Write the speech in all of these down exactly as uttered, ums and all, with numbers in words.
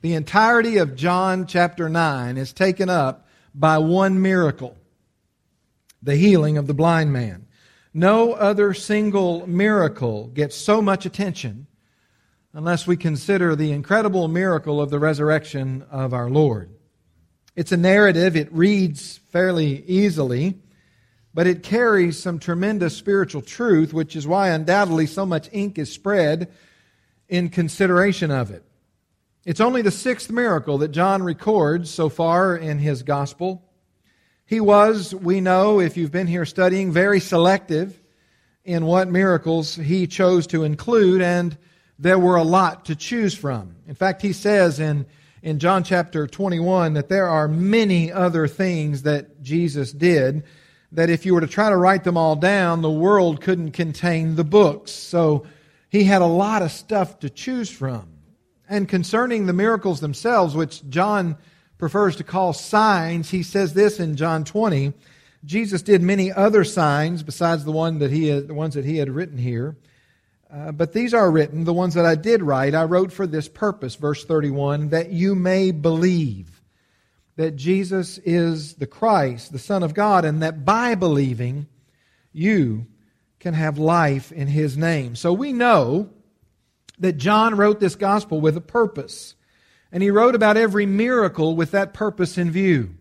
The entirety of John chapter nine is taken up by one miracle, the healing of the blind man. No other single miracle gets so much attention unless we consider the incredible miracle of the resurrection of our Lord. It's a narrative. It reads fairly easily, but it carries some tremendous spiritual truth, which is why undoubtedly so much ink is spread in consideration of it. It's only the sixth miracle that John records so far in his gospel. He was, we know, if you've been here studying, very selective in what miracles he chose to include, and there were a lot to choose from. In fact, he says in, in John chapter twenty-one that there are many other things that Jesus did, that if you were to try to write them all down, the world couldn't contain the books. So he had a lot of stuff to choose from. And concerning the miracles themselves, which John prefers to call signs, he says this in John twenty, Jesus did many other signs besides the one that he had, the ones that he had written here. Uh, but these are written, the ones that I did write, I wrote for this purpose, verse thirty-one, that you may believe that Jesus is the Christ, the Son of God, and that by believing you can have life in His name. So we know that John wrote this gospel with a purpose. And he wrote about every miracle with that purpose in view.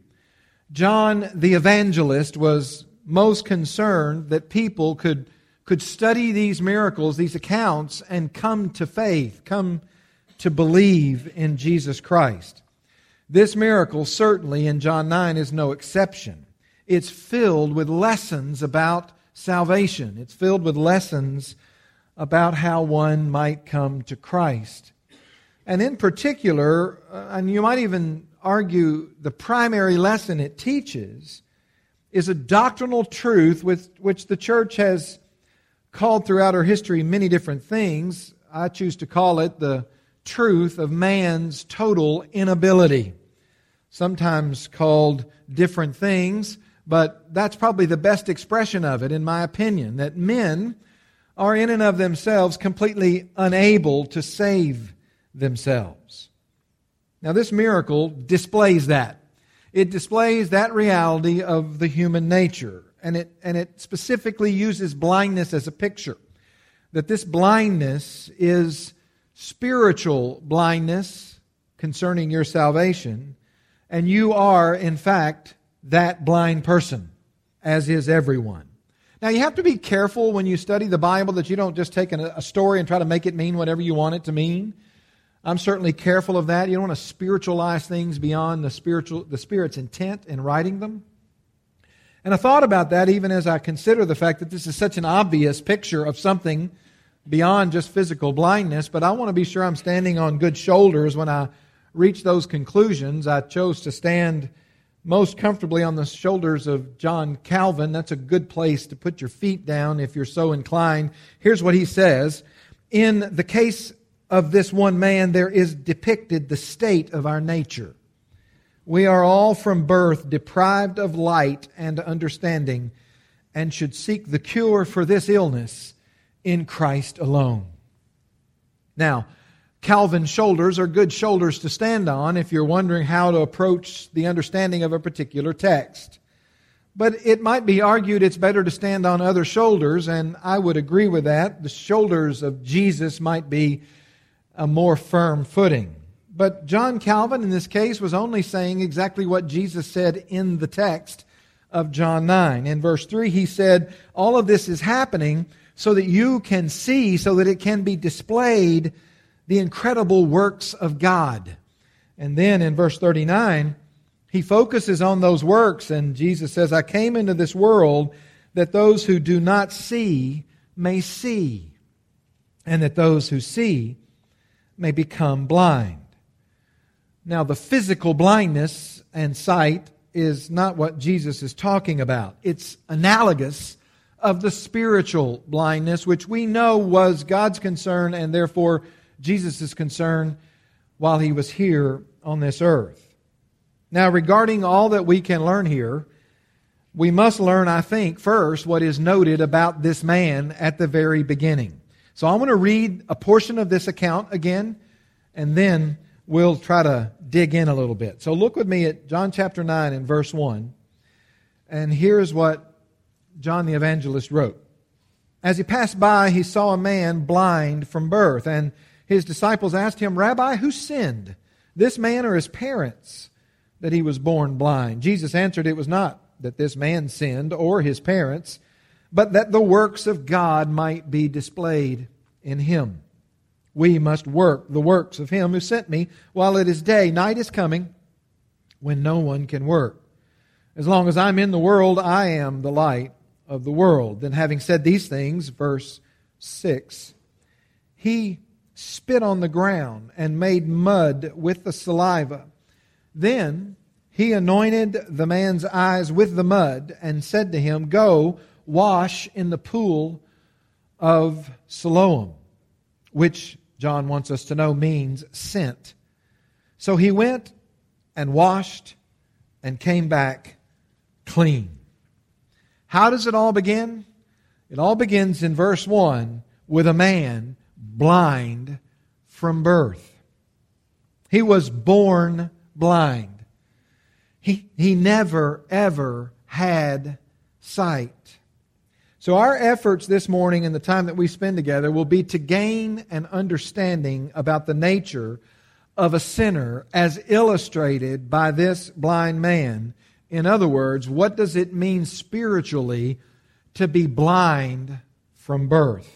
John the evangelist was most concerned that people could, could study these miracles, these accounts, and come to faith, come to believe in Jesus Christ. This miracle, certainly in John nine, is no exception. It's filled with lessons about salvation. It's filled with lessons about how one might come to Christ. And in particular, uh, and you might even argue the primary lesson it teaches is a doctrinal truth with which the church has called throughout her history many different things. I choose to call it the truth of man's total inability. Sometimes called different things, but that's probably the best expression of it, in my opinion, that men are in and of themselves completely unable to save themselves. Now, this miracle displays that. It displays that reality of the human nature, and it and it specifically uses blindness as a picture. That this blindness is spiritual blindness concerning your salvation, and you are, in fact, that blind person, as is everyone. Now, you have to be careful when you study the Bible that you don't just take a story and try to make it mean whatever you want it to mean. I'm certainly careful of that. You don't want to spiritualize things beyond the spiritual, the Spirit's intent in writing them. And I thought about that even as I consider the fact that this is such an obvious picture of something beyond just physical blindness, but I want to be sure I'm standing on good shoulders when I reach those conclusions. I chose to stand most comfortably on the shoulders of John Calvin. That's a good place to put your feet down if you're so inclined. Here's what he says. In the case of this one man, there is depicted the state of our nature. We are all from birth deprived of light and understanding, and should seek the cure for this illness in Christ alone. Now, Calvin's shoulders are good shoulders to stand on if you're wondering how to approach the understanding of a particular text. But it might be argued it's better to stand on other shoulders, and I would agree with that. The shoulders of Jesus might be a more firm footing. But John Calvin, in this case, was only saying exactly what Jesus said in the text of John nine. In verse three, he said, all of this is happening so that you can see, so that it can be displayed, the incredible works of God. And then in verse thirty-nine, he focuses on those works, and Jesus says, I came into this world that those who do not see may see, and that those who see may become blind. Now, the physical blindness and sight is not what Jesus is talking about. It's analogous of the spiritual blindness, which we know was God's concern and therefore Jesus' concern while He was here on this earth. Now, regarding all that we can learn here, we must learn, I think, first what is noted about this man at the very beginning. So I want to read a portion of this account again, and then we'll try to dig in a little bit. So look with me at John chapter nine and verse one. And here's what John the Evangelist wrote. As he passed by, he saw a man blind from birth. And his disciples asked him, Rabbi, who sinned, this man or his parents, that he was born blind? Jesus answered, it was not that this man sinned or his parents, but that the works of God might be displayed in him. We must work the works of him who sent me while it is day. Night is coming when no one can work. As long as I'm in the world, I am the light of the world. Then having said these things, verse six, he spit on the ground and made mud with the saliva. Then he anointed the man's eyes with the mud and said to him, Go, wash in the pool of Siloam, which John wants us to know means sent. So he went and washed and came back clean. How does it all begin? It all begins in verse one with a man blind from birth. He was born blind. He, he never, ever had sight. So our efforts this morning and the time that we spend together will be to gain an understanding about the nature of a sinner as illustrated by this blind man. In other words, what does it mean spiritually to be blind from birth?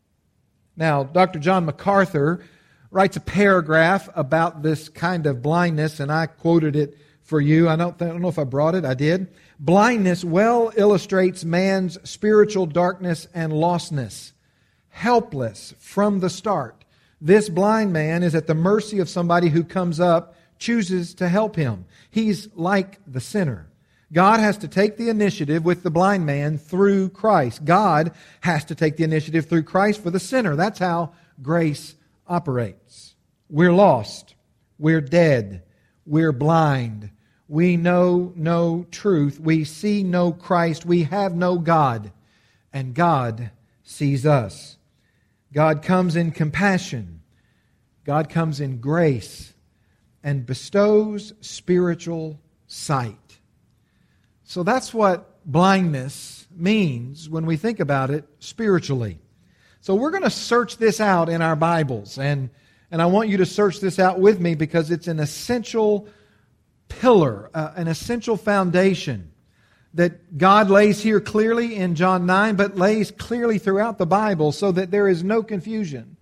Now, Doctor John MacArthur writes a paragraph about this kind of blindness, and I quoted it for you. I don't, I don't know if I brought it. I did. Blindness well illustrates man's spiritual darkness and lostness. Helpless from the start, this blind man is at the mercy of somebody who comes up, chooses to help him. He's like the sinner. God has to take the initiative with the blind man through Christ. God has to take the initiative through Christ for the sinner. That's how grace operates. We're lost. We're dead. We're blind. We know no truth. We see no Christ. We have no God. And God sees us. God comes in compassion. God comes in grace and bestows spiritual sight. So that's what blindness means when we think about it spiritually. So we're going to search this out in our Bibles. And, and I want you to search this out with me because it's an essential pillar, uh, an essential foundation that God lays here clearly in John nine, but lays clearly throughout the Bible so that there is no confusion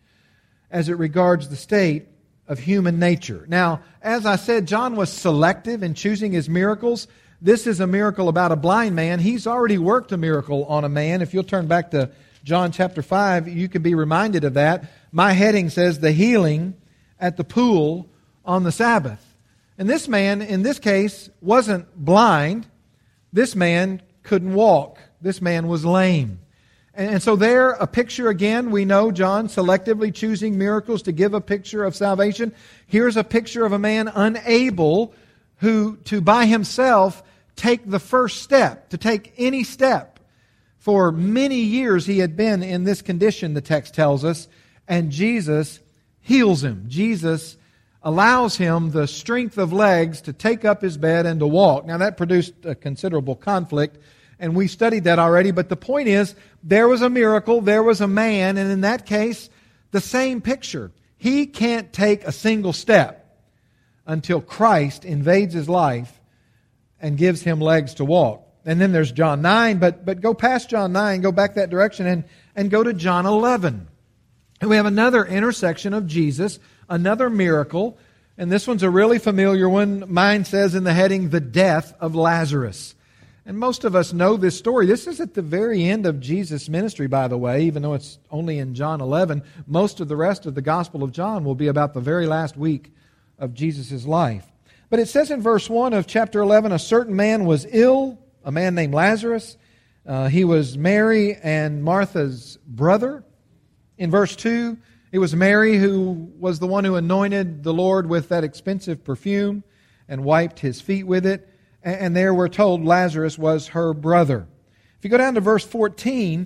as it regards the state of human nature. Now, as I said, John was selective in choosing his miracles. This is a miracle about a blind man. He's already worked a miracle on a man. If you'll turn back to John chapter five, you can be reminded of that. My heading says, the healing at the pool on the Sabbath. And this man, in this case, wasn't blind. This man couldn't walk. This man was lame. And so there, a picture again, we know John selectively choosing miracles to give a picture of salvation. Here's a picture of a man unable who to by himself take the first step, to take any step. For many years he had been in this condition, the text tells us, and Jesus heals him. Jesus allows him the strength of legs to take up his bed and to walk. Now that produced a considerable conflict, and we studied that already, but the point is, there was a miracle, there was a man, and in that case, the same picture. He can't take a single step until Christ invades his life and gives him legs to walk. And then there's John nine, but, but go past John nine, go back that direction, and, and go to John eleven. And we have another intersection of Jesus, another miracle, and this one's a really familiar one. Mine says in the heading, the death of Lazarus. And most of us know this story. This is at the very end of Jesus' ministry, by the way, even though it's only in John eleven. Most of the rest of the Gospel of John will be about the very last week of Jesus' life. But it says in verse one of chapter eleven, a certain man was ill, a man named Lazarus. Uh, he was Mary and Martha's brother. In verse two, it was Mary who was the one who anointed the Lord with that expensive perfume and wiped his feet with it. And there we're told Lazarus was her brother. If you go down to verse fourteen,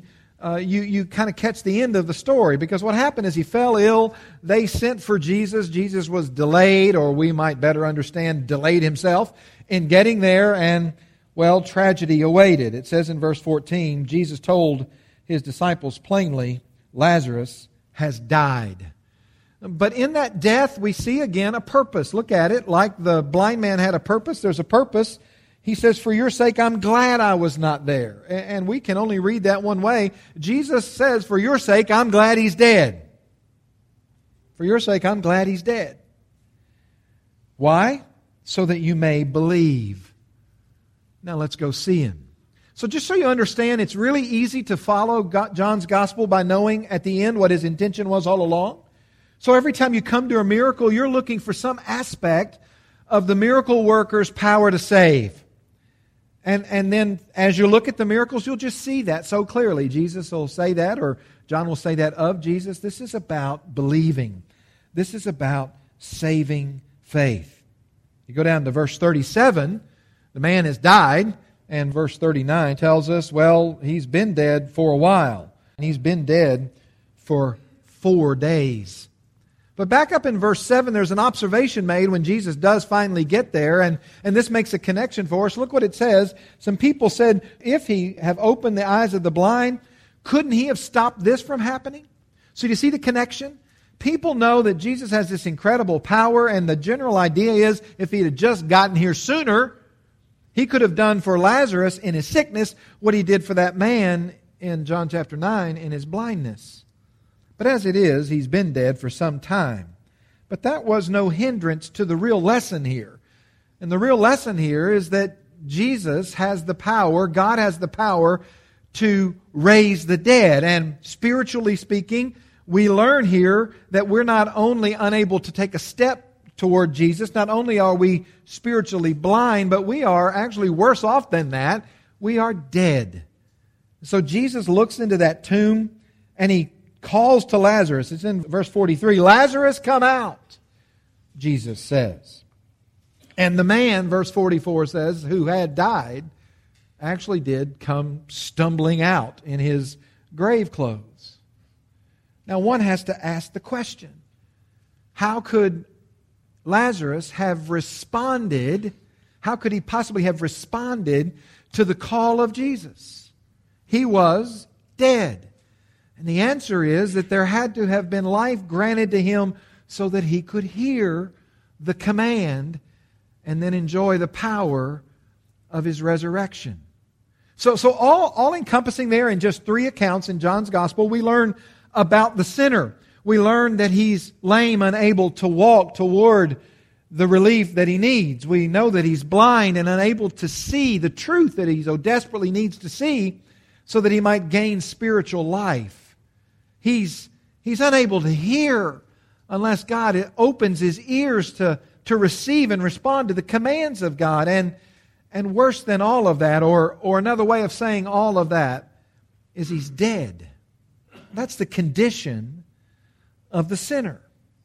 uh, you, you kind of catch the end of the story. Because what happened is he fell ill. They sent for Jesus. Jesus was delayed, or we might better understand, delayed himself in getting there. And, well, tragedy awaited. It says in verse fourteen, Jesus told his disciples plainly, Lazarus has died. But in that death, we see again a purpose. Look at it. Like the blind man had a purpose, there's a purpose. He says, for your sake, I'm glad I was not there. And we can only read that one way. Jesus says, for your sake, I'm glad he's dead. For your sake, I'm glad he's dead. Why? So that you may believe. Now let's go see him. So just so you understand, it's really easy to follow John's gospel by knowing at the end what his intention was all along. So every time you come to a miracle, you're looking for some aspect of the miracle worker's power to save. And, and then as you look at the miracles, you'll just see that so clearly. Jesus will say that, or John will say that of Jesus. This is about believing. This is about saving faith. You go down to verse thirty-seven, the man has died, and verse thirty-nine tells us, well, he's been dead for a while. And he's been dead for four days. But back up in verse seven, there's an observation made when Jesus does finally get there, and, and this makes a connection for us. Look what it says. Some people said, if he have opened the eyes of the blind, couldn't he have stopped this from happening? So do you see the connection? People know that Jesus has this incredible power, and the general idea is if he had just gotten here sooner, he could have done for Lazarus in his sickness what he did for that man in John chapter nine in his blindness. But as it is, he's been dead for some time. But that was no hindrance to the real lesson here. And the real lesson here is that Jesus has the power, God has the power to raise the dead. And spiritually speaking, we learn here that we're not only unable to take a step toward Jesus, not only are we spiritually blind, but we are actually worse off than that. We are dead. So Jesus looks into that tomb and he calls to Lazarus. It's in verse forty-three. Lazarus, come out, Jesus says. And the man, verse forty-four says, who had died, actually did come stumbling out in his grave clothes. Now one has to ask the question, how could Lazarus have responded, how could he possibly have responded to the call of Jesus? He was dead. And the answer is that there had to have been life granted to him so that he could hear the command and then enjoy the power of his resurrection. So, so all, all encompassing there in just three accounts in John's Gospel, we learn about the sinner. We learn that he's lame, unable to walk toward the relief that he needs. We know that he's blind and unable to see the truth that he so desperately needs to see so that he might gain spiritual life. He's, he's unable to hear unless God opens his ears to, to receive and respond to the commands of God. And, and worse than all of that, or, or another way of saying all of that, is he's dead. That's the condition of the sinner.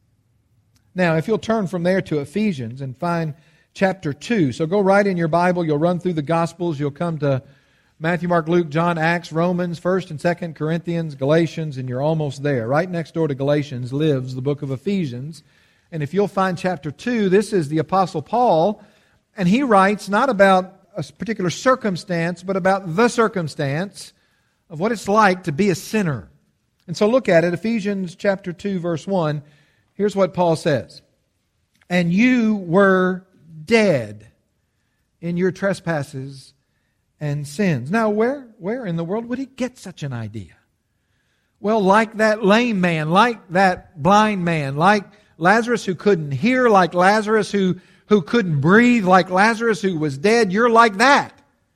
Now, if you'll turn from there to Ephesians and find chapter two. So go right in your Bible. You'll run through the Gospels. You'll come to Matthew, Mark, Luke, John, Acts, Romans, First and Second Corinthians, Galatians, and you're almost there. Right next door to Galatians lives the book of Ephesians. And if you'll find chapter two, this is the Apostle Paul, and he writes not about a particular circumstance, but about the circumstance of what it's like to be a sinner. And so look at it, Ephesians chapter two, verse one. Here's what Paul says. And you were dead in your trespasses and sins. Now, where, where in the world would he get such an idea? Well, like that lame man, like that blind man, like Lazarus who couldn't hear, like Lazarus who, who couldn't breathe, like Lazarus who was dead, you're like that.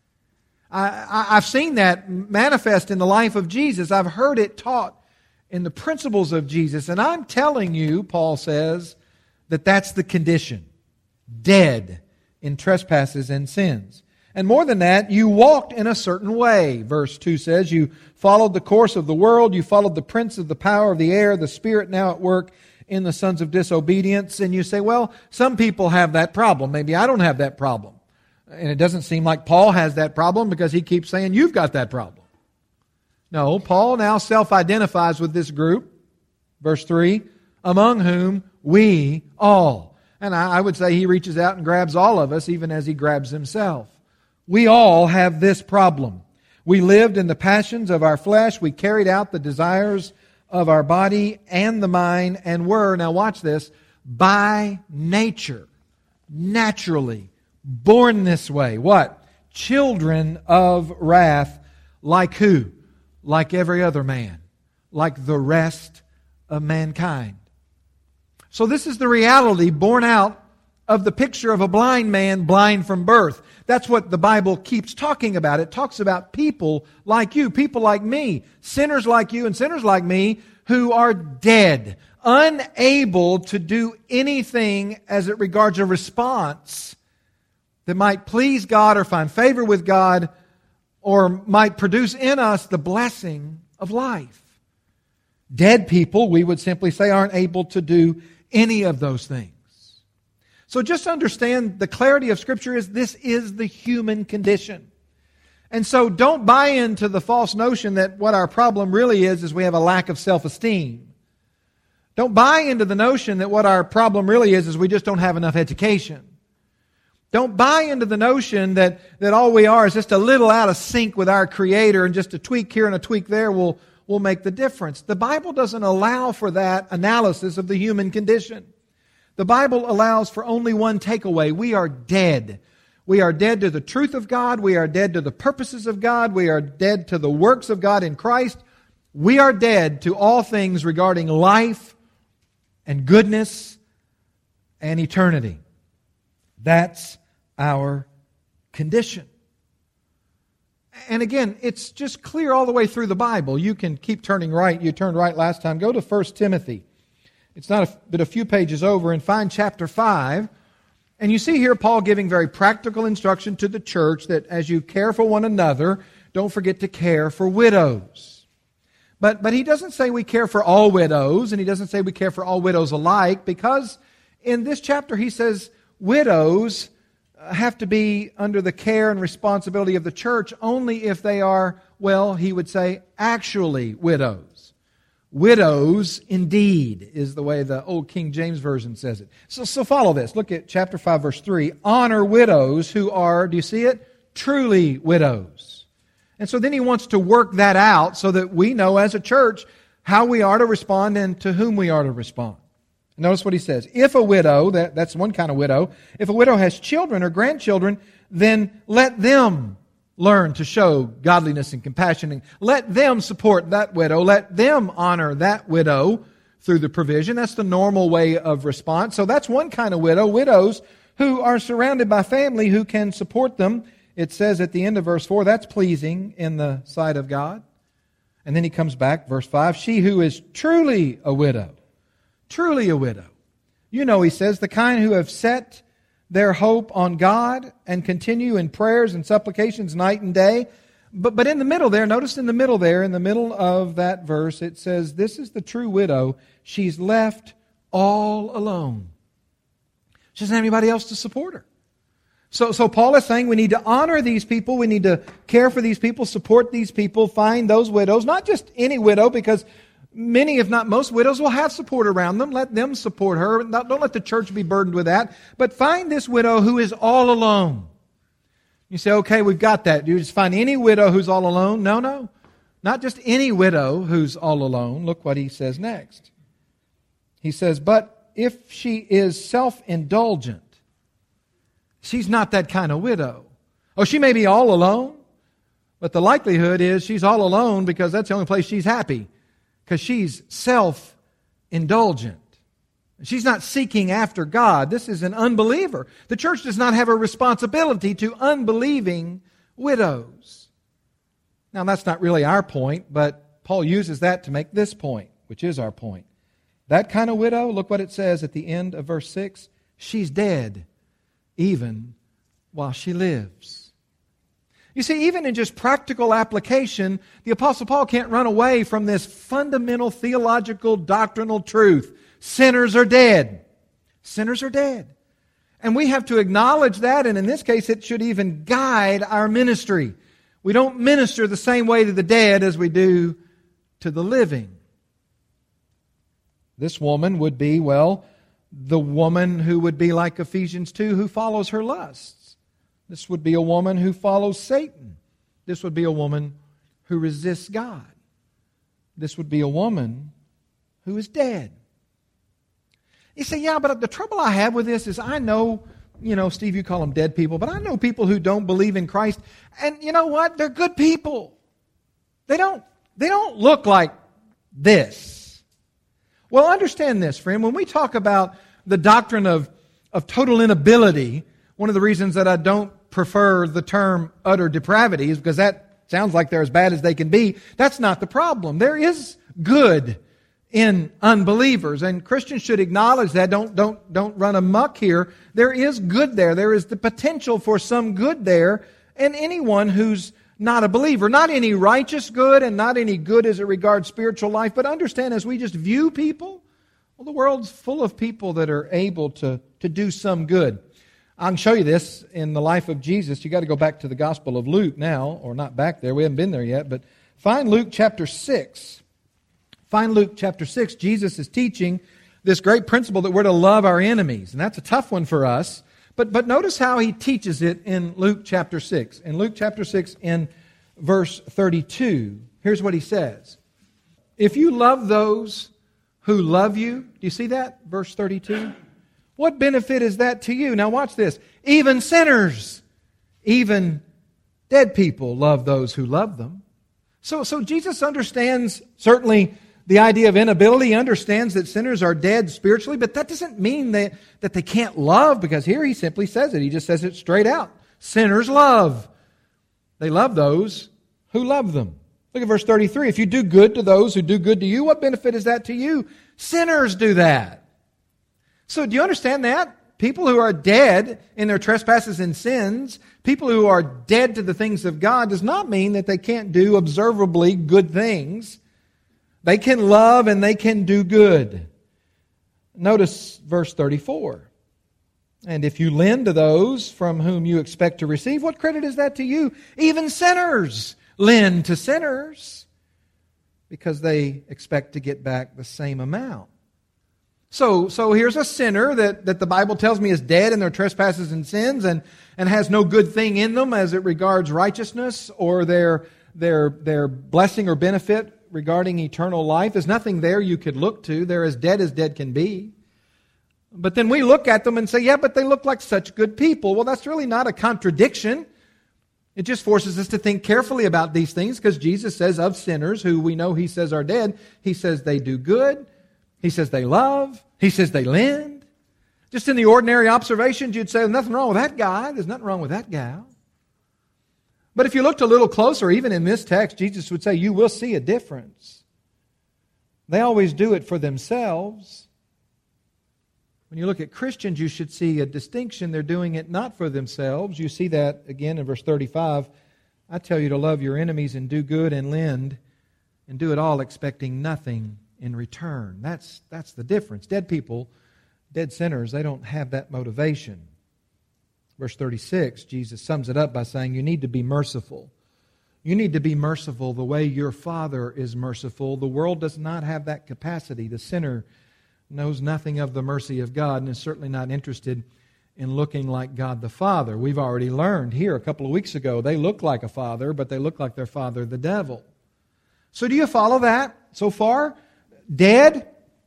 I, I, I've seen that manifest in the life of Jesus. I've heard it taught in the principles of Jesus. And I'm telling you, Paul says, that that's the condition. Dead in trespasses and sins. And more than that, you walked in a certain way. Verse two says, you followed the course of the world, you followed the prince of the power of the air, the spirit now at work in the sons of disobedience. And you say, well, some people have that problem. Maybe I don't have that problem. And it doesn't seem like Paul has that problem because he keeps saying, you've got that problem. No, Paul now self-identifies with this group. Verse three, among whom we all. And I would say he reaches out and grabs all of us, even as he grabs himself. We all have this problem. We lived in the passions of our flesh. We carried out the desires of our body and the mind, and were, now watch this, by nature, naturally, born this way. What? Children of wrath, like who? Like every other man, like the rest of mankind. So this is the reality born out of the picture of a blind man, blind from birth. That's what the Bible keeps talking about. It talks about people like you, people like me, sinners like you and sinners like me, who are dead, unable to do anything as it regards a response that might please God or find favor with God or might produce in us the blessing of life. Dead people, we would simply say, aren't able to do any of those things. So just understand the clarity of Scripture is this is the human condition. And so don't buy into the false notion that what our problem really is is we have a lack of self-esteem. Don't buy into the notion that what our problem really is is we just don't have enough education. Don't buy into the notion that, that all we are is just a little out of sync with our Creator and just a tweak here and a tweak there will, will make the difference. The Bible doesn't allow for that analysis of the human condition. The Bible allows for only one takeaway. We are dead. We are dead to the truth of God. We are dead to the purposes of God. We are dead to the works of God in Christ. We are dead to all things regarding life and goodness and eternity. That's our condition. And again, it's just clear all the way through the Bible. You can keep turning right. You turned right last time. Go to First Timothy. It's not a, but a few pages over, and find chapter five. And you see here Paul giving very practical instruction to the church that as you care for one another, don't forget to care for widows. But, but he doesn't say we care for all widows, and he doesn't say we care for all widows alike, because in this chapter he says widows have to be under the care and responsibility of the church only if they are, well, he would say, actually widows. Widows indeed is the way the old King James Version says it. So, so follow this. Look at chapter five, verse three. Honor widows who are, do you see it? Truly widows. And so then he wants to work that out so that we know as a church how we are to respond and to whom we are to respond. Notice what he says. If a widow, that, that's one kind of widow, if a widow has children or grandchildren, then let them learn to show godliness and compassion. And let them support that widow. Let them honor that widow through the provision. That's the normal way of response. So that's one kind of widow. Widows who are surrounded by family who can support them. It says at the end of verse four, that's pleasing in the sight of God. And then he comes back, verse five, she who is truly a widow. Truly a widow. You know, he says, the kind who have set their hope on God and continue in prayers and supplications night and day. But, but in the middle there, notice in the middle there, in the middle of that verse, it says, this is the true widow. She's left all alone. She doesn't have anybody else to support her. So, so Paul is saying we need to honor these people. We need to care for these people, support these people, find those widows. Not just any widow, because many, if not most, widows will have support around them. Let them support her. Don't let the church be burdened with that. But find this widow who is all alone. You say, okay, we've got that. Do you just find any widow who's all alone? No, no. Not just any widow who's all alone. Look what he says next. He says, but if she is self-indulgent, she's not that kind of widow. Oh, she may be all alone, but the likelihood is she's all alone because that's the only place she's happy. Because she's self-indulgent. She's not seeking after God. This is an unbeliever. The church does not have a responsibility to unbelieving widows. Now, that's not really our point, but Paul uses that to make this point, which is our point. That kind of widow, look what it says at the end of verse six. She's dead even while she lives. You see, even in just practical application, the Apostle Paul can't run away from this fundamental theological doctrinal truth. Sinners are dead. Sinners are dead. And we have to acknowledge that, and in this case, it should even guide our ministry. We don't minister the same way to the dead as we do to the living. This woman would be, well, the woman who would be like Ephesians two, who follows her lusts. This would be a woman who follows Satan. This would be a woman who resists God. This would be a woman who is dead. You say, yeah, but the trouble I have with this is I know, you know, Steve, you call them dead people, but I know people who don't believe in Christ, and you know what? They're good people. They don't, they don't look like this. Well, understand this, friend. When we talk about the doctrine of, of total inability, one of the reasons that I don't prefer the term utter depravity is because that sounds like they're as bad as they can be. That's not the problem. There is good in unbelievers, and Christians should acknowledge that. Don't, don't, don't run amok here. There is good there. There is the potential for some good there in anyone who's not a believer. Not any righteous good and not any good as it regards spiritual life, but understand, as we just view people, well, the world's full of people that are able to, to do some good. I can show you this in the life of Jesus. You've got to go back to the Gospel of Luke now, or not back there. We haven't been there yet, but find Luke chapter six. Find Luke chapter six. Jesus is teaching this great principle that we're to love our enemies. And that's a tough one for us. But, but notice how he teaches it in Luke chapter six. In Luke chapter six, in verse thirty-two, here's what he says. If you love those who love you, do you see that? Verse thirty-two. What benefit is that to you? Now watch this. Even sinners, even dead people love those who love them. So, so Jesus understands certainly the idea of inability. He understands that sinners are dead spiritually, but that doesn't mean that, that they can't love, because here he simply says it. He just says it straight out. Sinners love. They love those who love them. Look at verse thirty-three. If you do good to those who do good to you, what benefit is that to you? Sinners do that. So do you understand that? People who are dead in their trespasses and sins, people who are dead to the things of God, does not mean that they can't do observably good things. They can love and they can do good. Notice verse thirty-four. And if you lend to those from whom you expect to receive, what credit is that to you? Even sinners lend to sinners because they expect to get back the same amount. So, so here's a sinner that, that the Bible tells me is dead in their trespasses and sins and, and has no good thing in them as it regards righteousness or their, their, their blessing or benefit regarding eternal life. There's nothing there you could look to. They're as dead as dead can be. But then we look at them and say, yeah, but they look like such good people. Well, that's really not a contradiction. It just forces us to think carefully about these things, because Jesus says of sinners, who we know he says are dead, he says they do good. He says they love. He says they lend. Just in the ordinary observations, you'd say, there's nothing wrong with that guy. There's nothing wrong with that gal. But if you looked a little closer, even in this text, Jesus would say, you will see a difference. They always do it for themselves. When you look at Christians, you should see a distinction. They're doing it not for themselves. You see that again in verse thirty-five. I tell you to love your enemies and do good and lend, and do it all expecting nothing in return. That's, that's the difference. Dead people, dead sinners, they don't have that motivation. Verse thirty-six, Jesus sums it up by saying, you need to be merciful. You need to be merciful the way your Father is merciful. The world does not have that capacity. The sinner knows nothing of the mercy of God and is certainly not interested in looking like God the Father. We've already learned here a couple of weeks ago, they look like a father, but they look like their father, the devil. So do you follow that so far? Dead,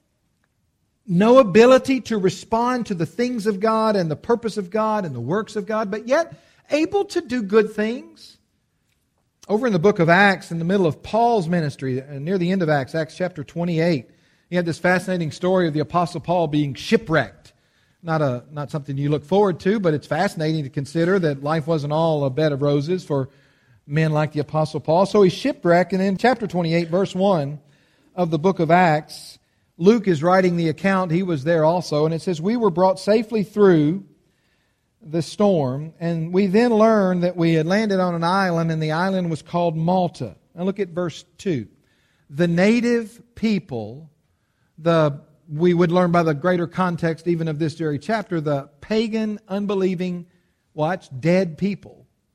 no ability to respond to the things of God and the purpose of God and the works of God, but yet able to do good things. Over in the book of Acts, in the middle of Paul's ministry, near the end of Acts, Acts chapter twenty-eight, he had this fascinating story of the Apostle Paul being shipwrecked. Not a not something you look forward to, but it's fascinating to consider that life wasn't all a bed of roses for men like the Apostle Paul. So he's shipwrecked, and in chapter twenty-eight, verse one of the book of Acts, Luke is writing the account. He was there also, and it says, we were brought safely through the storm, and we then learned that we had landed on an island, and the island was called Malta. Now look at verse two. The native people, the we would learn by the greater context even of this very chapter, the pagan, unbelieving, watch, dead people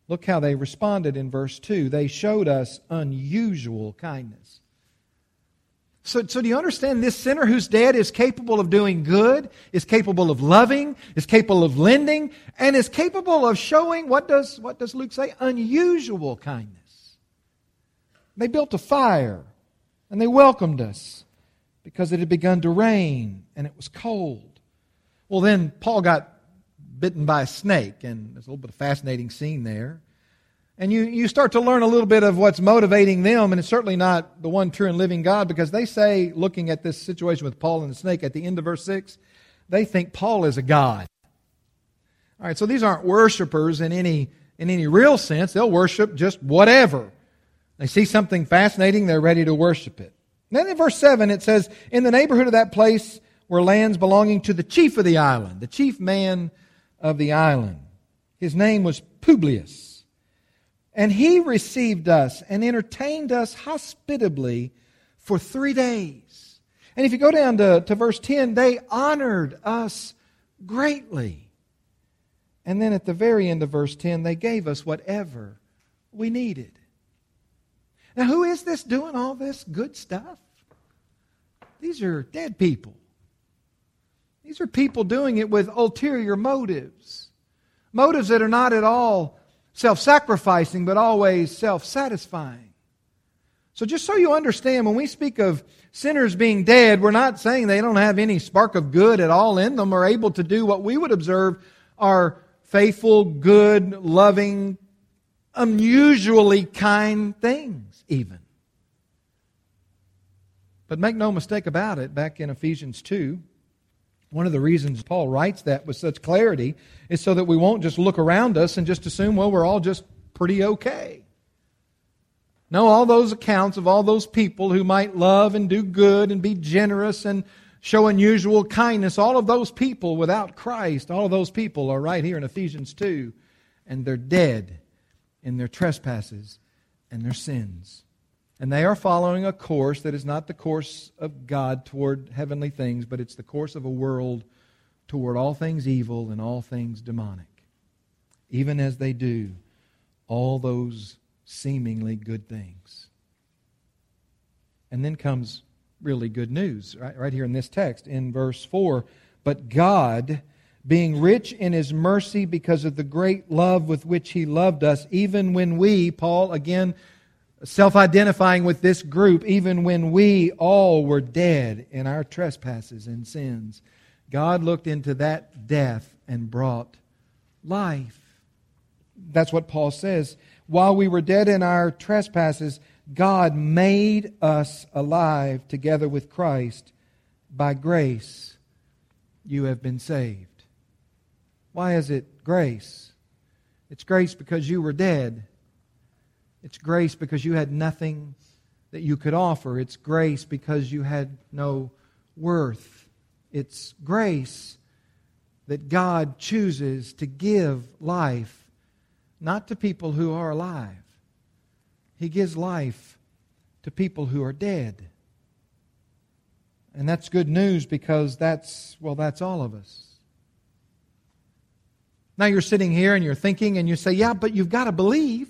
Look how they responded in verse two. They showed us unusual kindness. So, so do you understand this sinner who's dead is capable of doing good, is capable of loving, is capable of lending, and is capable of showing, what does, what does Luke say? Unusual kindness. They built a fire, and they welcomed us because it had begun to rain, and it was cold. Well, then Paul got bitten by a snake, and there's a little bit of fascinating scene there. And you, you start to learn a little bit of what's motivating them, and it's certainly not the one true and living God, because they say, looking at this situation with Paul and the snake at the end of verse six, they think Paul is a god. All right, so these aren't worshipers in any, in any real sense. They'll worship just whatever. They see something fascinating, they're ready to worship it. And then in verse seven it says, in the neighborhood of that place were lands belonging to the chief of the island, the chief man of the island. His name was Publius. And he received us and entertained us hospitably for three days. And if you go down to, to verse ten, they honored us greatly. And then at the very end of verse ten, they gave us whatever we needed. Now, who is this doing all this good stuff? These are dead people. These are people doing it with ulterior motives. Motives that are not at all self-sacrificing, but always self-satisfying. So just so you understand, when we speak of sinners being dead, we're not saying they don't have any spark of good at all in them, or able to do what we would observe are faithful, good, loving, unusually kind things even. But make no mistake about it, back in Ephesians two, one of the reasons Paul writes that with such clarity is so that we won't just look around us and just assume, well, we're all just pretty okay. No, all those accounts of all those people who might love and do good and be generous and show unusual kindness, all of those people without Christ, all of those people are right here in Ephesians two, and they're dead in their trespasses and their sins. And they are following a course that is not the course of God toward heavenly things, but it's the course of a world toward all things evil and all things demonic, even as they do all those seemingly good things. And then comes really good news, right, right here in this text, in verse four. But God, being rich in His mercy because of the great love with which He loved us, even when we, Paul again self-identifying with this group, even when we all were dead in our trespasses and sins, God looked into that death and brought life. That's what Paul says. While we were dead in our trespasses, God made us alive together with Christ. By grace, you have been saved. Why is it grace? It's grace because you were dead. It's grace because you had nothing that you could offer. It's grace because you had no worth. It's grace that God chooses to give life, not to people who are alive. He gives life to people who are dead. And that's good news because that's, well, that's all of us. Now you're sitting here and you're thinking and you say, yeah, but you've got to believe.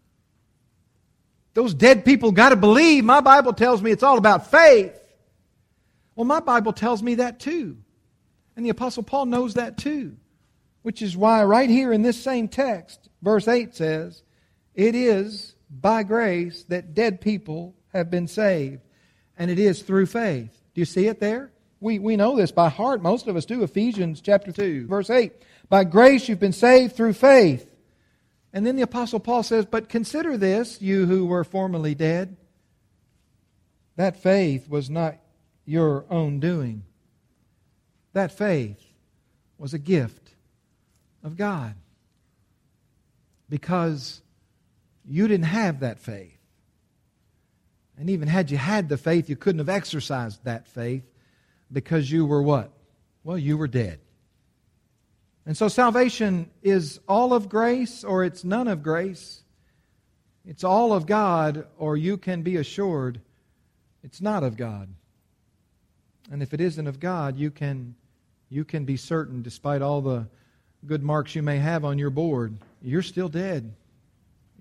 Those dead people got to believe. My Bible tells me it's all about faith. Well, my Bible tells me that too. And the Apostle Paul knows that too. Which is why right here in this same text, verse eight says, it is by grace that dead people have been saved. And it is through faith. Do you see it there? We, we know this by heart. Most of us do. Ephesians chapter two, verse eight. By grace you've been saved through faith. And then the Apostle Paul says, but consider this, you who were formerly dead. That faith was not your own doing. That faith was a gift of God. Because you didn't have that faith. And even had you had the faith, you couldn't have exercised that faith because you were what? Well, you were dead. And so salvation is all of grace or it's none of grace. It's all of God, or you can be assured it's not of God. And if it isn't of God, you can, you can be certain, despite all the good marks you may have on your board, you're still dead.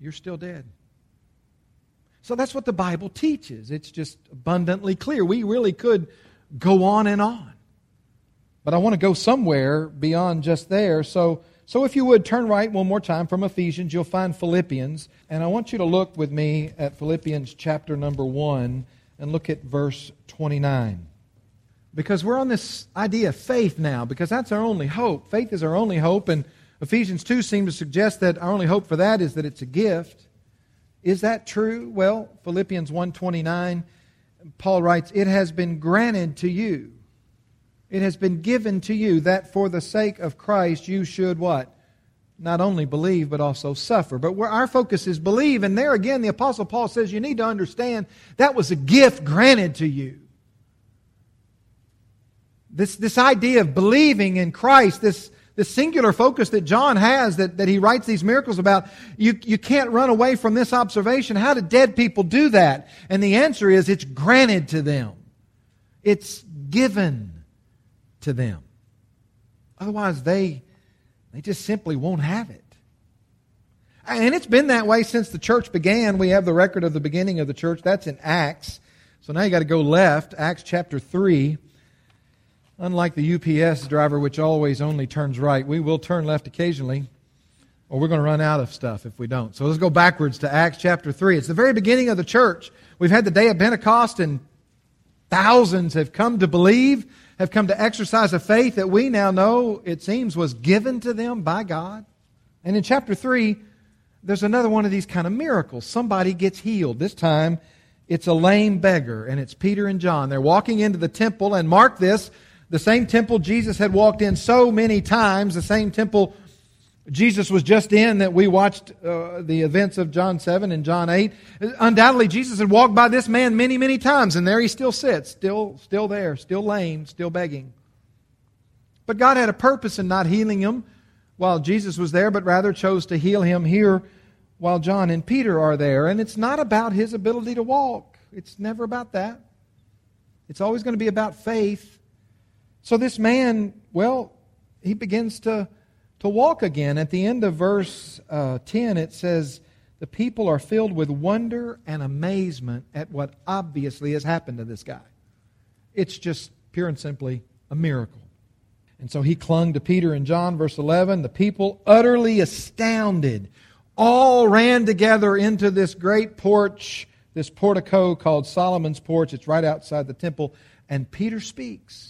you're still dead. So that's what the Bible teaches. It's just abundantly clear. We really could go on and on. But I want to go somewhere beyond just there. So, so if you would, turn right one more time from Ephesians. You'll find Philippians. And I want you to look with me at Philippians chapter number one and look at verse twenty-nine. Because we're on this idea of faith now, because that's our only hope. Faith is our only hope, and Ephesians two seems to suggest that our only hope for that is that it's a gift. Is that true? Well, Philippians one twenty-nine, Paul writes, "It has been granted to you. It has been given to you that for the sake of Christ you should" what? Not only believe, but also suffer. But where our focus is believe, and there again the Apostle Paul says you need to understand that was a gift granted to you. This, this idea of believing in Christ, this, this singular focus that John has, that, that he writes these miracles about, you, you can't run away from this observation. How do dead people do that? And the answer is it's granted to them. It's given to them. Otherwise, they, they just simply won't have it. And it's been that way since the church began. We have the record of the beginning of the church. That's in Acts. So now you got to go left, Acts chapter three. Unlike the U P S driver, which always only turns right, we will turn left occasionally, or we're going to run out of stuff if we don't. So let's go backwards to Acts chapter three. It's the very beginning of the church. We've had the day of Pentecost, and thousands have come to believe, have come to exercise a faith that we now know, it seems, was given to them by God. And in chapter three, there's another one of these kind of miracles. Somebody gets healed. This time, it's a lame beggar, and it's Peter and John. They're walking into the temple, and mark this, the same temple Jesus had walked in so many times, the same temple Jesus was just in that we watched uh, the events of John seven and John eight. Undoubtedly, Jesus had walked by this man many, many times, and there he still sits, still, still there, still lame, still begging. But God had a purpose in not healing him while Jesus was there, but rather chose to heal him here while John and Peter are there. And it's not about his ability to walk. It's never about that. It's always going to be about faith. So this man, well, he begins to, to walk again. At the end of verse uh, ten, it says, the people are filled with wonder and amazement at what obviously has happened to this guy. It's just pure and simply a miracle. And so he clung to Peter and John, verse eleven. The people, utterly astounded, all ran together into this great porch, this portico called Solomon's Porch. It's right outside the temple. And Peter speaks.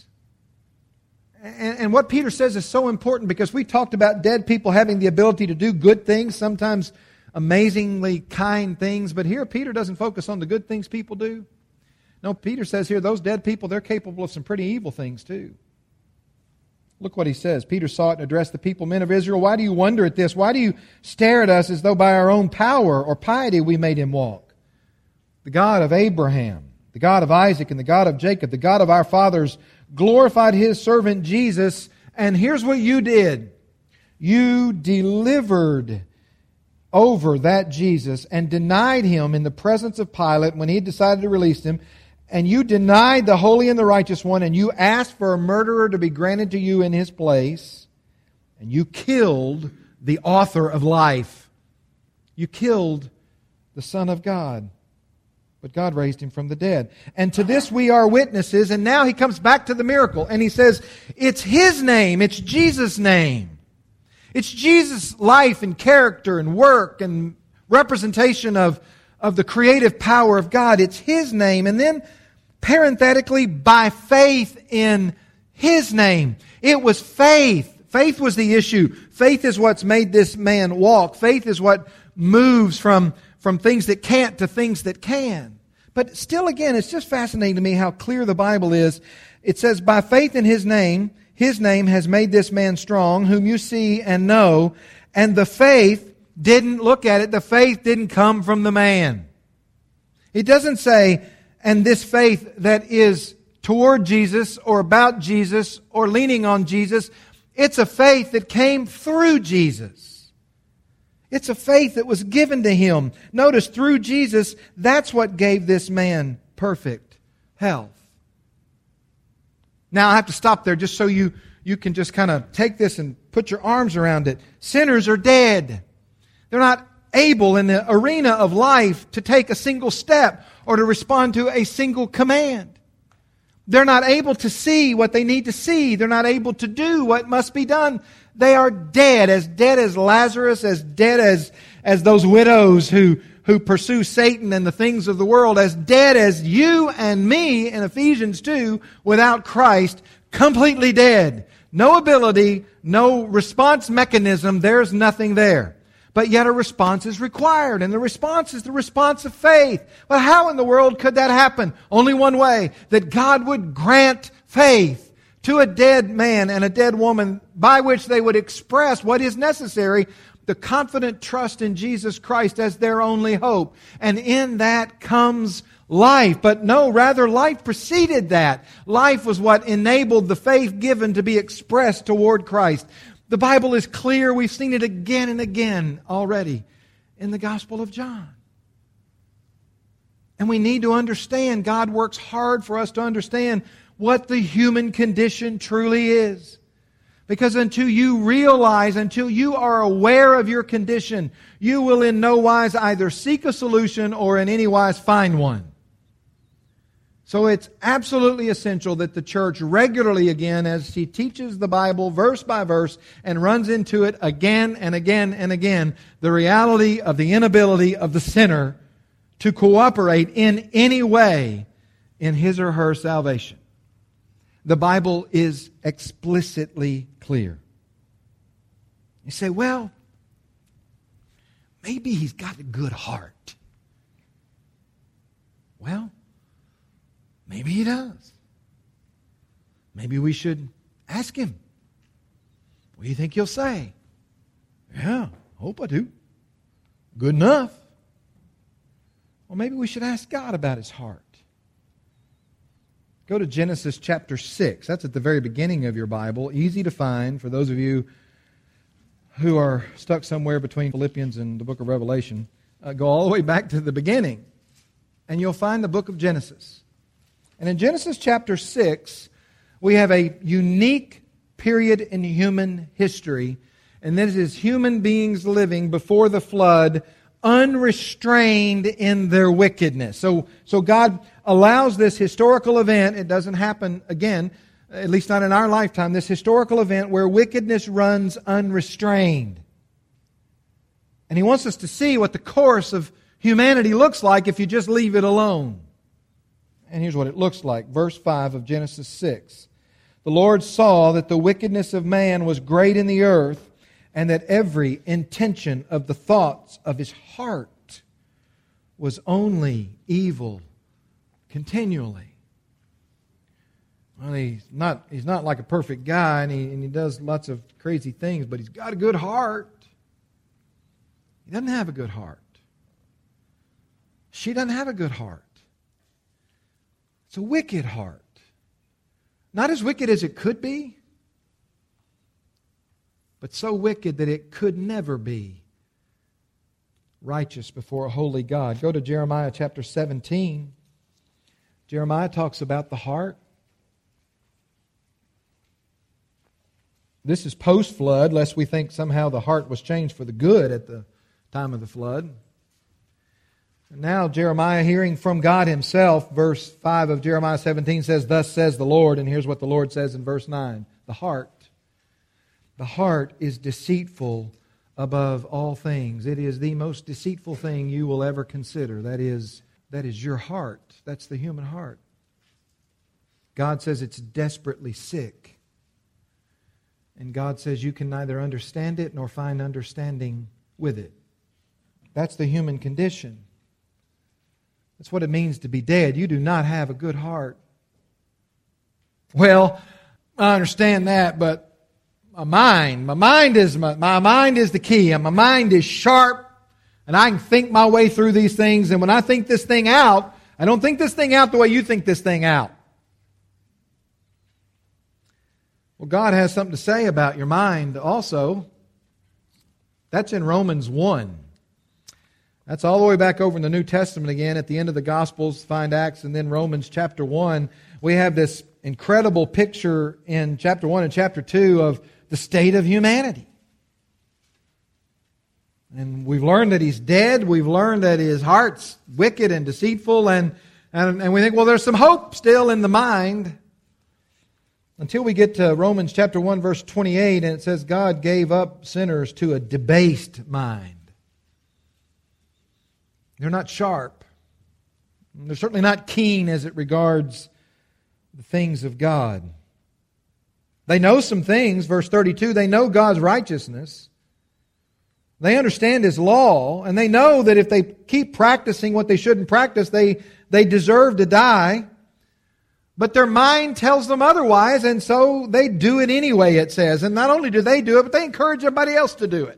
And, and what Peter says is so important because we talked about dead people having the ability to do good things, sometimes amazingly kind things. But here Peter doesn't focus on the good things people do. No, Peter says here, those dead people, they're capable of some pretty evil things too. Look what he says. Peter saw it and addressed the people, men of Israel, why do you wonder at this? Why do you stare at us as though by our own power or piety we made him walk? The God of Abraham, the God of Isaac, and the God of Jacob, the God of our fathers, glorified His servant Jesus. And here's what you did. You delivered over that Jesus and denied Him in the presence of Pilate when he had decided to release Him. And you denied the Holy and the Righteous One, and you asked for a murderer to be granted to you in His place. And you killed the author of life. You killed the Son of God. But God raised Him from the dead. And to this we are witnesses. And now he comes back to the miracle. And he says, it's His name. It's Jesus' name. It's Jesus' life and character and work and representation of, of the creative power of God. It's His name. And then, parenthetically, by faith in His name. It was faith. Faith was the issue. Faith is what's made this man walk. Faith is what moves from, from things that can't to things that can. But still, again, it's just fascinating to me how clear the Bible is. It says, by faith in His name, His name has made this man strong, whom you see and know. And the faith didn't look at it. The faith didn't come from the man. It doesn't say, and this faith that is toward Jesus or about Jesus or leaning on Jesus. It's a faith that came through Jesus. It's a faith that was given to him. Notice, through Jesus, that's what gave this man perfect health. Now, I have to stop there just so you, you can just kind of take this and put your arms around it. Sinners are dead. They're not able in the arena of life to take a single step or to respond to a single command. They're not able to see what they need to see. They're not able to do what must be done. They are dead, as dead as Lazarus, as dead as, as those widows who, who pursue Satan and the things of the world, as dead as you and me in Ephesians two, without Christ, completely dead. No ability, no response mechanism, there's nothing there. But yet a response is required, and the response is the response of faith. Well, how in the world could that happen? Only one way, that God would grant faith to a dead man and a dead woman by which they would express what is necessary, the confident trust in Jesus Christ as their only hope. And in that comes life. But no, rather life preceded that. Life was what enabled the faith given to be expressed toward Christ. The Bible is clear. We've seen it again and again already in the Gospel of John. And we need to understand, God works hard for us to understand what the human condition truly is. Because until you realize, until you are aware of your condition, you will in no wise either seek a solution or in any wise find one. So it's absolutely essential that the church regularly, again, as she teaches the Bible verse by verse and runs into it again and again and again, the reality of the inability of the sinner to cooperate in any way in his or her salvation. The Bible is explicitly clear. You say, well, maybe he's got a good heart. Well, maybe he does. Maybe we should ask him. What do you think he'll say? Yeah, hope I do. Good enough. Well, maybe we should ask God about his heart. Go to Genesis chapter six. That's at the very beginning of your Bible. Easy to find for those of you who are stuck somewhere between Philippians and the book of Revelation. Uh, go all the way back to the beginning, and you'll find the book of Genesis. And in Genesis chapter six, we have a unique period in human history, and this is human beings living before the flood, unrestrained in their wickedness. So, so God allows this historical event. It doesn't happen again, at least not in our lifetime, this historical event where wickedness runs unrestrained. And He wants us to see what the course of humanity looks like if you just leave it alone. And here's what it looks like. Verse five of Genesis six. The Lord saw that the wickedness of man was great in the earth, and that every intention of the thoughts of his heart was only evil continually. Well, he's not, he's not like a perfect guy, and he, and he does lots of crazy things, but he's got a good heart. He doesn't have a good heart. She doesn't have a good heart. It's a wicked heart. Not as wicked as it could be, but so wicked that it could never be righteous before a holy God. Go to Jeremiah chapter seventeen. Jeremiah talks about the heart. This is post-flood, lest we think somehow the heart was changed for the good at the time of the flood. And now Jeremiah, hearing from God Himself, verse five of Jeremiah seventeen says, "Thus says the Lord," and here's what the Lord says in verse nine. The heart. The heart is deceitful above all things. It is the most deceitful thing you will ever consider. That is, that is your heart. That's the human heart. God says it's desperately sick. And God says you can neither understand it nor find understanding with it. That's the human condition. That's what it means to be dead. You do not have a good heart. Well, I understand that, but my mind, my mind is my, my mind is the key, and my mind is sharp, and I can think my way through these things. And when I think this thing out, I don't think this thing out the way you think this thing out. Well, God has something to say about your mind also. That's in Romans one. That's all the way back over in the New Testament again. At the end of the Gospels, find Acts, and then Romans chapter one. We have this incredible picture in chapter one and chapter two of the state of humanity. And we've learned that he's dead. We've learned that his heart's wicked and deceitful. And, and, and we think, well, there's some hope still in the mind. Until we get to Romans chapter one, verse twenty-eight, and it says, God gave up sinners to a debased mind. They're not sharp. They're certainly not keen as it regards the things of God. They know some things, verse thirty-two, they know God's righteousness. They understand His law, and they know that if they keep practicing what they shouldn't practice, they, they deserve to die. But their mind tells them otherwise, and so they do it anyway, it says. And not only do they do it, but they encourage everybody else to do it.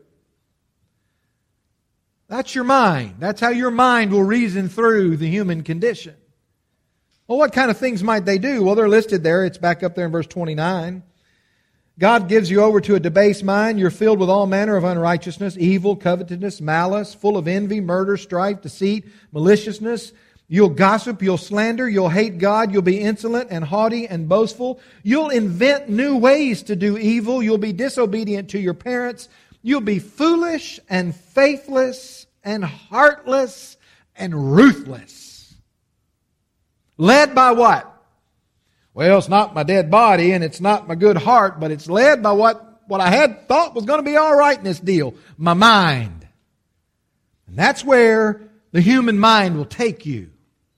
That's your mind. That's how your mind will reason through the human condition. Well, what kind of things might they do? Well, they're listed there. It's back up there in verse twenty-nine. God gives you over to a debased mind. You're filled with all manner of unrighteousness, evil, covetousness, malice, full of envy, murder, strife, deceit, maliciousness. You'll gossip, you'll slander, you'll hate God, you'll be insolent and haughty and boastful. You'll invent new ways to do evil. You'll be disobedient to your parents. You'll be foolish and faithless and heartless and ruthless. Led by what? Well, it's not my dead body and it's not my good heart, but it's led by what, what I had thought was going to be all right in this deal, my mind. And that's where the human mind will take you.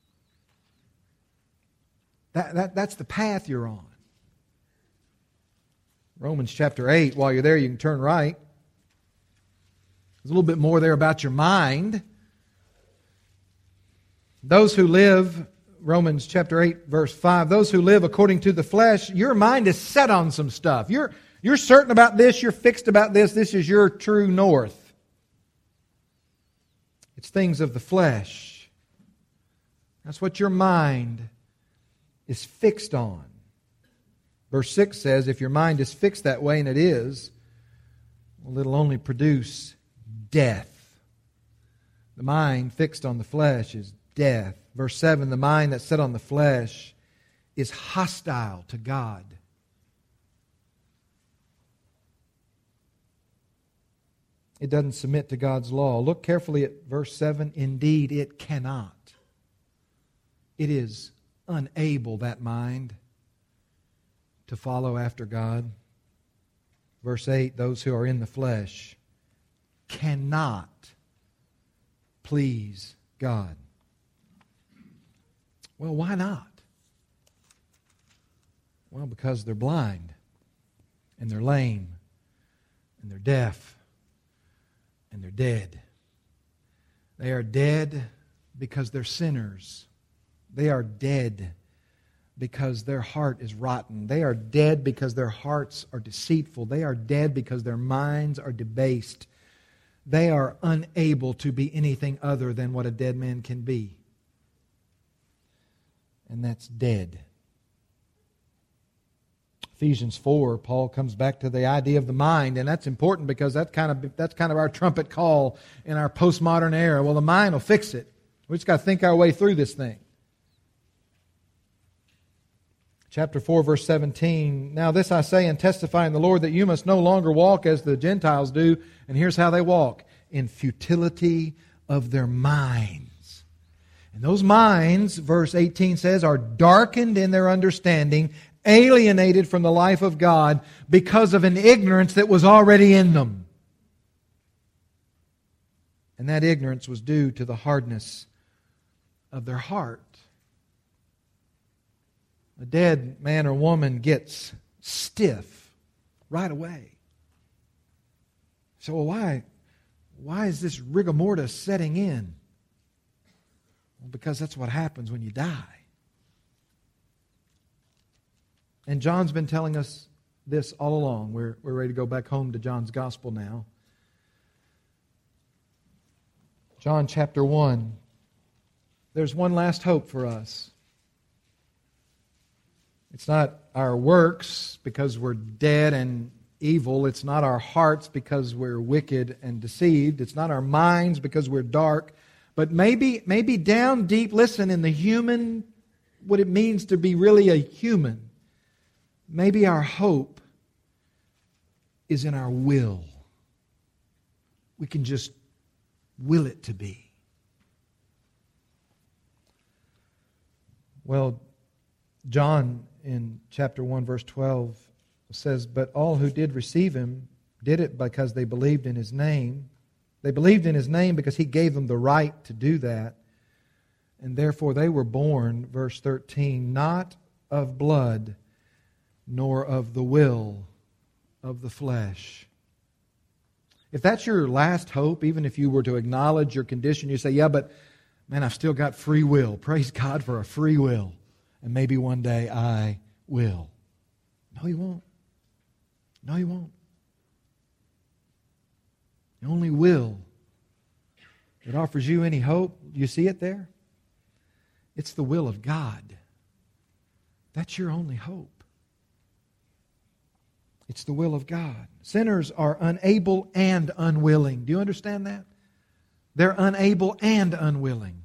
That, that, that's the path you're on. Romans chapter eight, while you're there, you can turn right. There's a little bit more there about your mind. Those who live, Romans chapter eight, verse five, those who live according to the flesh, your mind is set on some stuff. You're, you're certain about this, you're fixed about this, this is your true north. It's things of the flesh. That's what your mind is fixed on. Verse six says, if your mind is fixed that way, and it is, well, it'll only produce death. The mind fixed on the flesh is death. Verse seven, the mind that's set on the flesh is hostile to God. It doesn't submit to God's law. Look carefully at verse seven. Indeed, it cannot. It is unable, that mind, to follow after God. Verse eight, those who are in the flesh cannot please God. Well, why not? Well, because they're blind, and they're lame, and they're deaf, and they're dead. They are dead because they're sinners. They are dead because their heart is rotten. They are dead because their hearts are deceitful. They are dead because their minds are debased. They are unable to be anything other than what a dead man can be. And that's dead. Ephesians four, Paul comes back to the idea of the mind, and that's important because that's kind of that's kind of our trumpet call in our postmodern era. Well, the mind will fix it. We just got to think our way through this thing. Chapter four, verse seventeen, now this I say and testify in the Lord that you must no longer walk as the Gentiles do. And here's how they walk. In futility of their minds. And those minds, verse eighteen says, are darkened in their understanding, alienated from the life of God because of an ignorance that was already in them. And that ignorance was due to the hardness of their heart. A dead man or woman gets stiff right away. So why, why is this rigor mortis setting in? Well, because that's what happens when you die. And John's been telling us this all along. We're, we're ready to go back home to John's Gospel now. John chapter one. There's one last hope for us. It's not our works because we're dead and evil. It's not our hearts because we're wicked and deceived. It's not our minds because we're dark. But maybe, maybe down deep, listen, in the human, what it means to be really a human, maybe our hope is in our will. We can just will it to be. Well, John in chapter one, verse twelve says, "But all who did receive Him did it because they believed in His name." They believed in His name because He gave them the right to do that. And therefore they were born, verse thirteen, not of blood, nor of the will of the flesh. If that's your last hope, even if you were to acknowledge your condition, you say, yeah, but man, I've still got free will. Praise God for a free will. And maybe one day I will. No, you won't. No, you won't. The only will that offers you any hope, do you see it there? It's the will of God. That's your only hope. It's the will of God. Sinners are unable and unwilling. Do you understand that? They're unable and unwilling.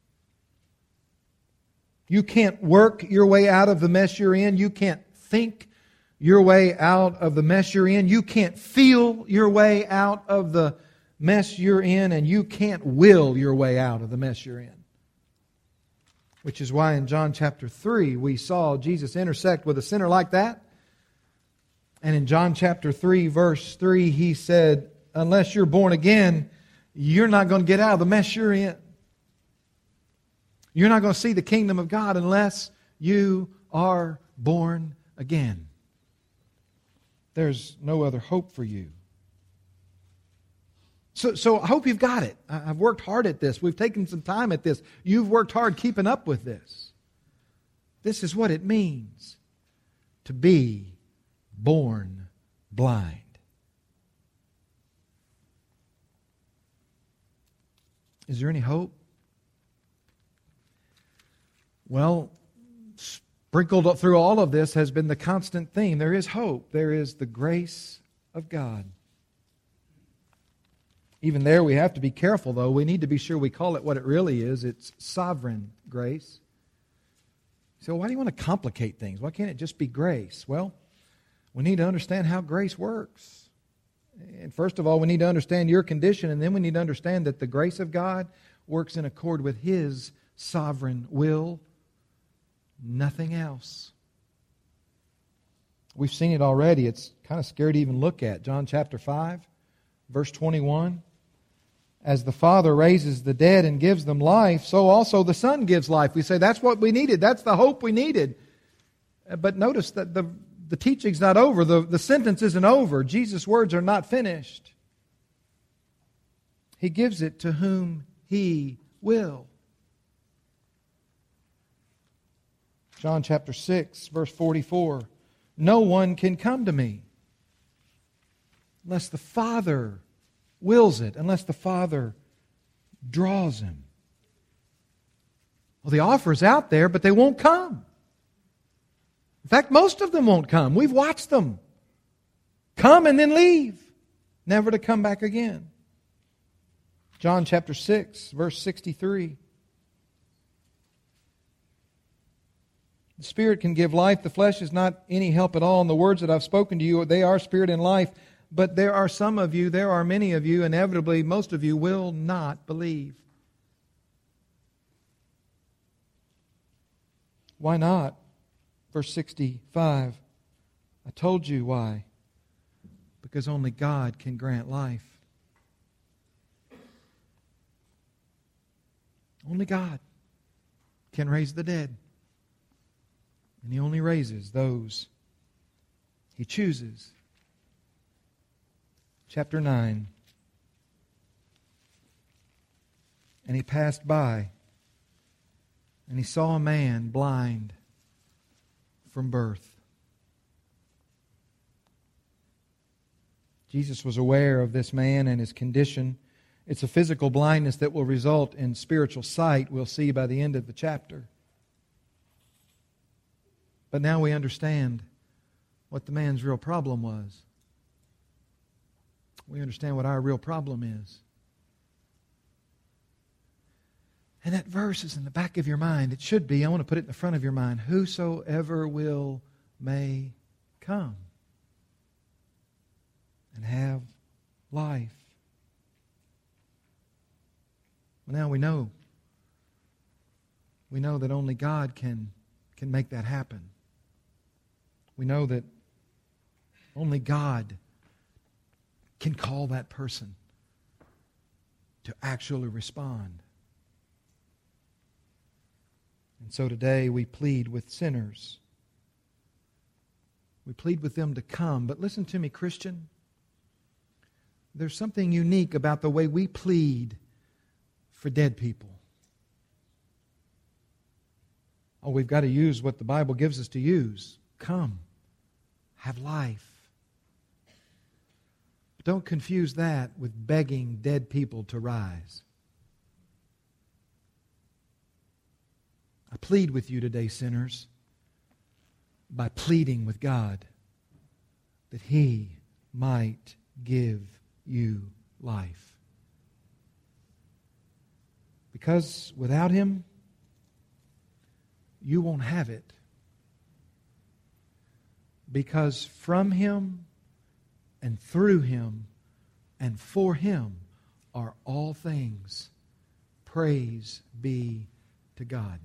You can't work your way out of the mess you're in. You can't think your way out of the mess you're in. You can't feel your way out of the mess you're in, and you can't will your way out of the mess you're in. Which is why in John chapter three we saw Jesus intersect with a sinner like that. And in John chapter three, verse three, He said, unless you're born again, you're not going to get out of the mess you're in. You're not going to see the kingdom of God unless you are born again. There's no other hope for you. So, so I hope you've got it. I've worked hard at this. We've taken some time at this. You've worked hard keeping up with this. This is what it means to be born blind. Is there any hope? Well, sprinkled through all of this has been the constant theme. There is hope. There is the grace of God. Even there we have to be careful, though. We need to be sure we call it what it really is. It's sovereign grace. So why do you want to complicate things? Why can't it just be grace? Well, we need to understand how grace works. And first of all, we need to understand your condition, and then we need to understand that the grace of God works in accord with His sovereign will. Nothing else. We've seen it already. It's kind of scary to even look at. John chapter five, verse twenty-one. As the Father raises the dead and gives them life, so also the Son gives life. We say that's what we needed. That's the hope we needed. But notice that the, the teaching's not over. The, the sentence isn't over. Jesus' words are not finished. He gives it to whom He will. John chapter six, verse forty-four. No one can come to me unless the Father wills it, unless the Father draws him. Well, the offer is out there, but they won't come. In fact, most of them won't come. We've watched them come and then leave, never to come back again. John chapter six, verse sixty-three. The Spirit can give life. The flesh is not any help at all. And the words that I've spoken to you, they are spirit and life. But there are some of you, there are many of you, inevitably most of you will not believe. Why not? Verse sixty-five. I told you why. Because only God can grant life. Only God can raise the dead. And He only raises those He chooses. Chapter nine. And He passed by, and He saw a man blind from birth. Jesus was aware of this man and his condition. It's a physical blindness that will result in spiritual sight, we'll see by the end of the chapter. But now we understand what the man's real problem was. We understand what our real problem is. And that verse is in the back of your mind. It should be. I want to put it in the front of your mind. Whosoever will may come and have life. Well, now we know. We know that only God can, can make that happen. We know that only God can call that person to actually respond. And so today we plead with sinners. We plead with them to come. But listen to me, Christian. There's something unique about the way we plead for dead people. Oh, we've got to use what the Bible gives us to use. Come. Have life. But don't confuse that with begging dead people to rise. I plead with you today, sinners, by pleading with God that He might give you life. Because without Him, you won't have it. Because from Him and through Him and for Him are all things. Praise be to God.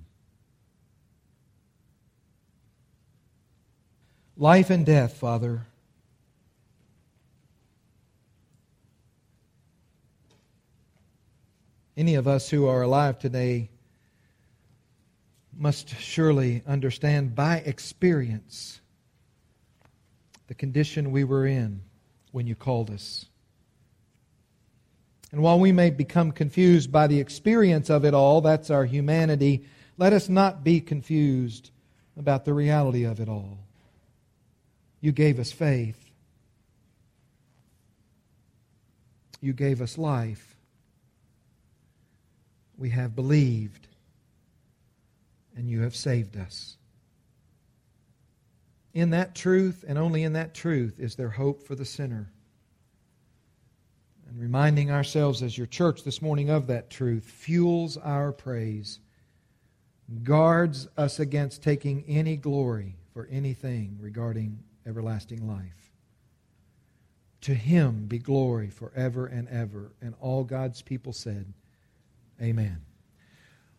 Life and death, Father, any of us who are alive today must surely understand by experience the condition we were in when you called us. And while we may become confused by the experience of it all, that's our humanity, let us not be confused about the reality of it all. You gave us faith. You gave us life. We have believed, and you have saved us. In that truth, and only in that truth, is there hope for the sinner. And reminding ourselves as your church this morning of that truth fuels our praise, guards us against taking any glory for anything regarding everlasting life. To Him be glory forever and ever. And all God's people said, Amen.